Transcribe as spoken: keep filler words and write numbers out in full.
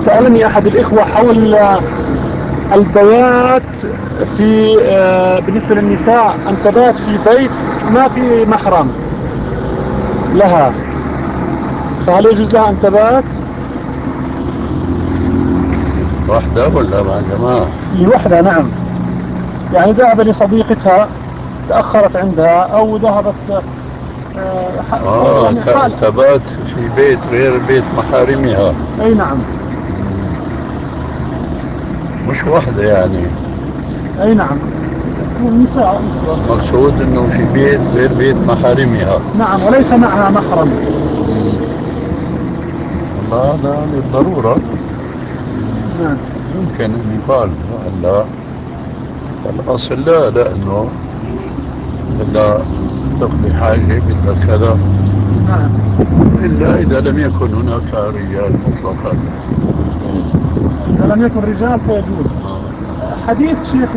سألني أحد الإخوة حول البيات في بالنسبة للنساء أن تبات في بيت ما في محرم لها، فهل يجوز لها أن تبات وحدة ولا مع جماعة؟ لوحدها؟ نعم، يعني ذهب لصديقتها تأخرت عندها أو ذهبت آه يعني حال. تبات في بيت غير بيت محارمها. أي نعم. مش وحدة يعني. أي نعم، النساء مقصود انه في بيت غير بيت محارمها. نعم، وليس معها محرم. والله هذا للضرورة. نعم. يمكن ان يقال لا، الاصل لا، لانه بدها تقضي حاجة بدها كذا. نعم. إلا إذا لم يكن هناك رجال مطلقا. إذا لم يكن رجال فيجوز. آه. حديث شيخ